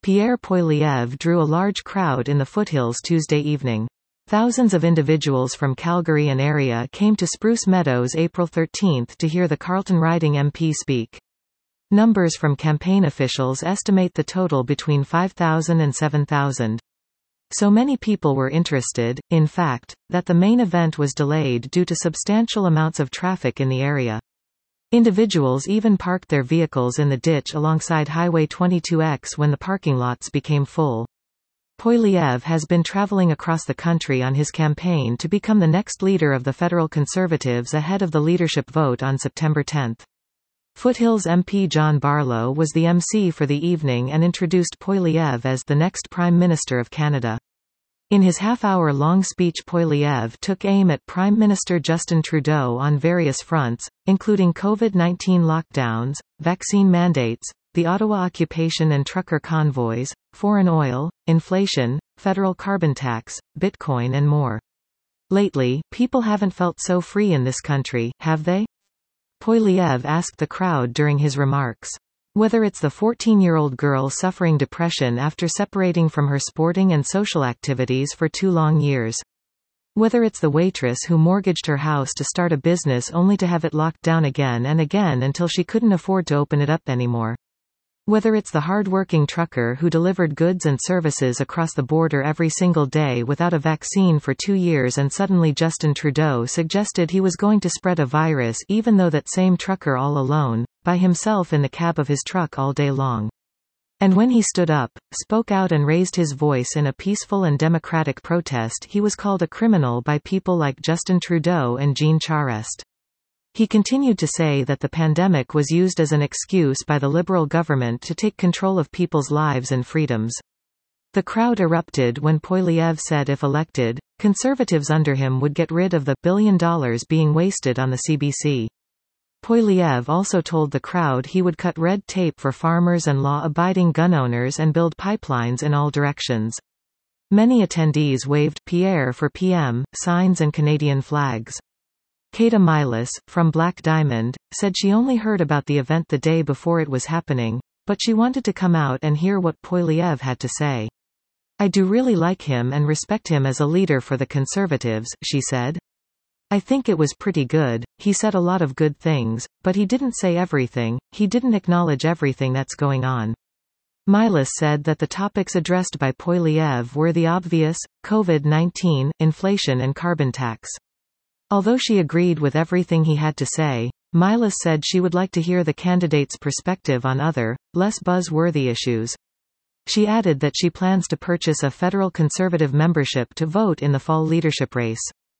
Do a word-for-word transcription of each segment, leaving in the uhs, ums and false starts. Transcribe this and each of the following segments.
Pierre Poilievre drew a large crowd in the foothills Tuesday evening. Thousands of individuals from Calgary and area came to Spruce Meadows April thirteenth to hear the Carleton riding M P speak. Numbers from campaign officials estimate the total between five thousand and seven thousand. So many people were interested, in fact, that the main event was delayed due to substantial amounts of traffic in the area. Individuals even parked their vehicles in the ditch alongside Highway twenty-two X when the parking lots became full. Poilievre has been traveling across the country on his campaign to become the next leader of the federal Conservatives ahead of the leadership vote on September tenth. Foothills M P John Barlow was the M C for the evening and introduced Poilievre as the next Prime Minister of Canada. In his half-hour-long speech, Poilievre took aim at Prime Minister Justin Trudeau on various fronts, including COVID nineteen lockdowns, vaccine mandates, the Ottawa occupation and trucker convoys, foreign oil, inflation, federal carbon tax, Bitcoin and more. Lately, people haven't felt so free in this country, have they? Poilievre asked the crowd during his remarks. Whether it's the fourteen-year-old girl suffering depression after separating from her sporting and social activities for two long years. Whether it's the waitress who mortgaged her house to start a business only to have it locked down again and again until she couldn't afford to open it up anymore. Whether it's the hard-working trucker who delivered goods and services across the border every single day without a vaccine for two years and suddenly Justin Trudeau suggested he was going to spread a virus even though that same trucker all alone, by himself in the cab of his truck all day long. And when he stood up, spoke out and raised his voice in a peaceful and democratic protest, he was called a criminal by people like Justin Trudeau and Jean Charest. He continued to say that the pandemic was used as an excuse by the Liberal government to take control of people's lives and freedoms. The crowd erupted when Poilievre said if elected, Conservatives under him would get rid of the billion dollars being wasted on the C B C. Poilievre also told the crowd he would cut red tape for farmers and law-abiding gun owners and build pipelines in all directions. Many attendees waved Pierre for P M signs and Canadian flags. Kata Milas, from Black Diamond, said she only heard about the event the day before it was happening, but she wanted to come out and hear what Poilievre had to say. I do really like him and respect him as a leader for the Conservatives, she said. I think it was pretty good, he said a lot of good things, but he didn't say everything, he didn't acknowledge everything that's going on. Milas said that the topics addressed by Poilievre were the obvious, COVID nineteen, inflation and carbon tax. Although she agreed with everything he had to say, Milas said she would like to hear the candidate's perspective on other, less buzz-worthy issues. She added that she plans to purchase a federal Conservative membership to vote in the fall leadership race.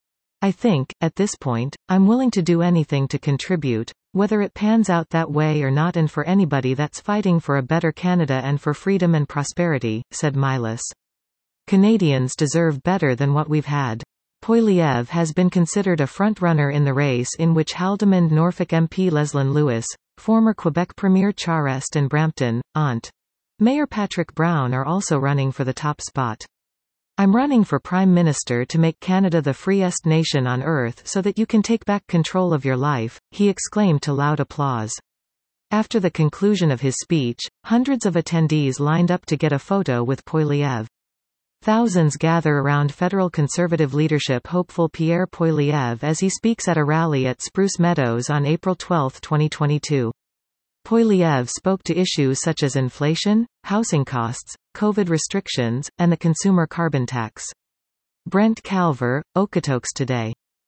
I think, at this point, I'm willing to do anything to contribute, whether it pans out that way or not, and for anybody that's fighting for a better Canada and for freedom and prosperity, said Milas. Canadians deserve better than what we've had. Poilievre has been considered a front-runner in the race in which Haldimand Norfolk M P Leslyn Lewis, former Quebec Premier Charest and Brampton, Ont. Mayor Patrick Brown are also running for the top spot. I'm running for Prime Minister to make Canada the freest nation on earth so that you can take back control of your life, he exclaimed to loud applause. After the conclusion of his speech, hundreds of attendees lined up to get a photo with Poilievre. Thousands gather around federal Conservative leadership hopeful Pierre Poilievre as he speaks at a rally at Spruce Meadows on April twelfth twenty twenty-two. Poilievre spoke to issues such as inflation, housing costs, COVID restrictions, and the consumer carbon tax. Brent Calver, Okotoks Today.